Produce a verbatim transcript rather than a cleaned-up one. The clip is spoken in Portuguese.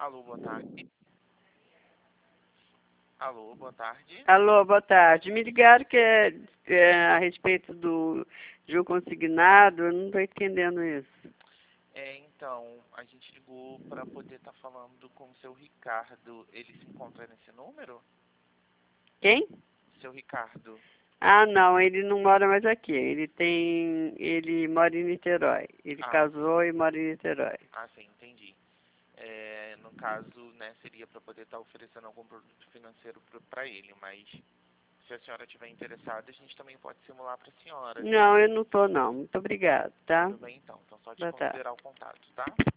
Alô, boa tarde. Alô, boa tarde. Alô, boa tarde. Me ligaram que é, é a respeito do jogo consignado, eu não estou entendendo isso. É, então, a gente ligou para poder estar falando com o seu Ricardo. Ele se encontra nesse número? Quem? Seu Ricardo. Ah, não, ele não mora mais aqui. Ele tem. Ele mora em Niterói. Ele Ah, casou e mora em Niterói. ah, sim, entendi. É, no caso, né, seria para poder estar oferecendo algum produto financeiro para ele, mas se a senhora estiver interessada, a gente também pode simular para a senhora. Não, eu não tô não. Muito obrigado, tá? Tudo bem, então. Então, só Boa tarde. desconsiderar o contato, tá?